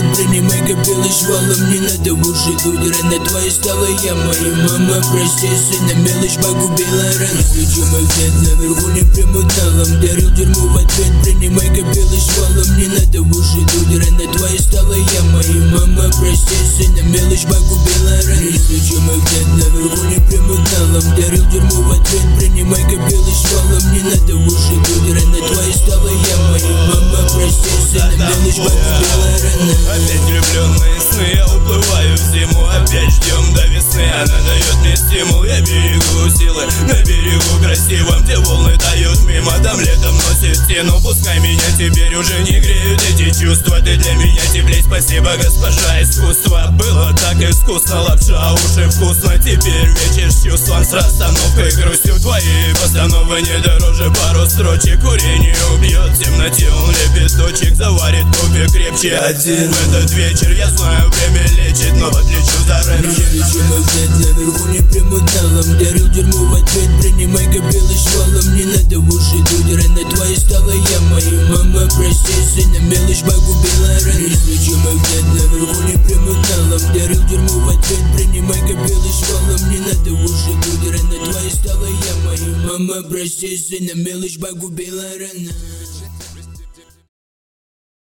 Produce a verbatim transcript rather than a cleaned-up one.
принимай копилы швалом. Не надо уши дуть, рана твоя стала я. Моя мама, прости, сына, мелочь погубила рано. Причем их дед наверху не примоталом. Дарил тюрьму в ответ, принимай копилы швалом. Не надо уши дуть, рана твоя стала я. Моя мама, прости, сына, мелочь погубила рано. Причем их дед наверху не примоталом. Дарил тюрьму в ответ, принимай копилы швалом. Не надо уши дуть, рана твоя стала я. Моя мама, прости, сына, мелочь погубила рано. Опять влюбленные сны, я уплываю в зиму. Опять ждем до весны, она дает мне стимул. Я берегу силы на берегу красивом, где волны тают мимо. Там летом носит стену, пускай меня теперь уже не греют эти чувства. Ты для меня теплей, спасибо, госпожа искусство. Было так искусно, лапша, уши вкусно. Теперь вечер с чувством, с расстановкой грустью. Твои постановы не дороже пару строчек. Курение убьет, в темноте он лепесточек. Заварит кофе крепче один. В этот вечер я знаю, время лечит, но отлечу заранее. Причем их дед наверху не примоталом. Дарил тюрьму в ответ, принимай копилы швалом. Не надо уши дуть, рана твоя стала я. Моя мама, прости, сына, мелочь погубила рано. Причем их дед наверху не примоталом. Дарил тюрьму в ответ, принимай копилы швалом. Не надо уши дуть, рана твоя стала я. Моя мама, прости, сына, мелочь погубила рано.